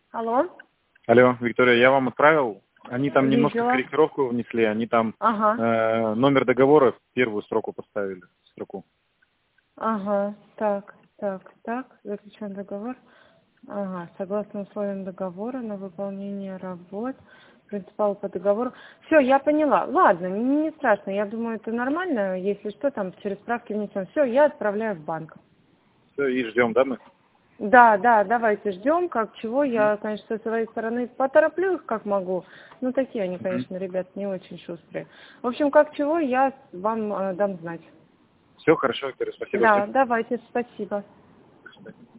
Алло? Алло, Виктория, я вам отправил. Они там немножко Видела. корректировку внесли, они там Ага. номер договора в первую строку поставили. Строку. Ага. Так. Заключен договор. Ага. Согласно условиям договора на выполнение работ. Принципал по договору. Все, я поняла. Ладно, не страшно. Я думаю, это нормально. Если что, там через справки внесем. Все, я отправляю в банк. Все, и ждем, да, мы? Да, давайте ждем, как чего. Я, конечно, со своей стороны потороплю их, как могу. Ну, такие они, конечно, ребята, не очень шустрые. В общем, как чего, я вам дам знать. Все, хорошо, Виктория, спасибо. Да, Всем. давайте, спасибо.